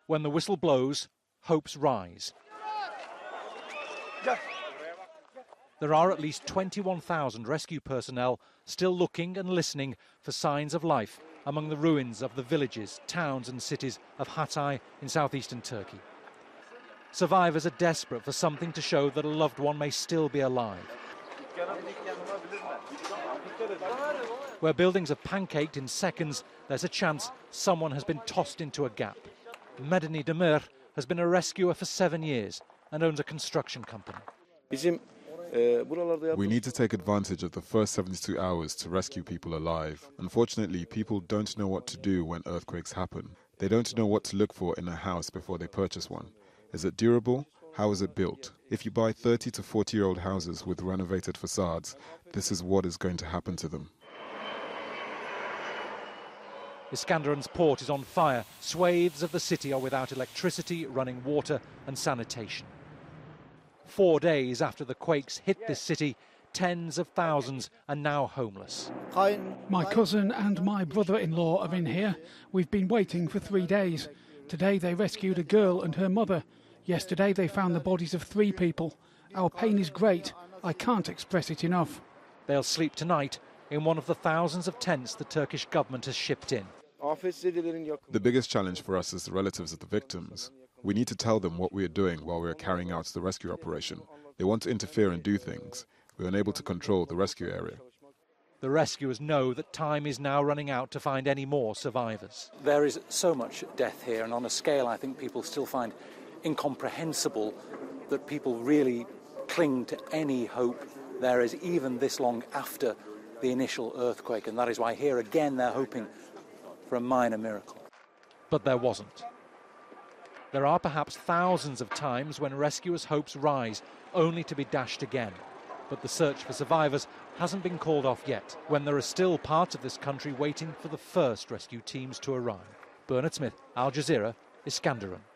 When the whistle blows, hopes rise. There are at least 21,000 rescue personnel still looking and listening for signs of life among the ruins of the villages, towns and cities of Hatay in southeastern Turkey. Survivors are desperate for something to show that a loved one may still be alive. Where buildings have pancaked in seconds, there's a chance someone has been tossed into a gap. Medeni Demir has been a rescuer for 7 years and owns a construction company. We need to take advantage of the first 72 hours to rescue people alive. Unfortunately, people don't know what to do when earthquakes happen. They don't know what to look for in a house before they purchase one. Is it durable? How is it built? If you buy 30 to 40-year-old houses with renovated facades, this is what is going to happen to them. Iskenderun's port is on fire. Swathes of the city are without electricity, running water and sanitation. 4 days after the quakes hit this city, tens of thousands are now homeless. My cousin and my brother-in-law are in here. We've been waiting for 3 days. Today they rescued a girl and her mother. Yesterday they found the bodies of 3 people. Our pain is great. I can't express it enough. They'll sleep tonight in one of the thousands of tents the Turkish government has shipped in. The biggest challenge for us is the relatives of the victims. We need to tell them what we are doing while we are carrying out the rescue operation. They want to interfere and do things. We are unable to control the rescue area. The rescuers know that time is now running out to find any more survivors. There is so much death here, and on a scale I think people still find incomprehensible that people really cling to any hope there is even this long after the initial earthquake, and that is why here again they're hoping for a minor miracle. But there wasn't. There are perhaps thousands of times when rescuers' hopes rise, only to be dashed again. But the search for survivors hasn't been called off yet, when there are still parts of this country waiting for the first rescue teams to arrive. Bernard Smith, Al Jazeera, Iskenderun.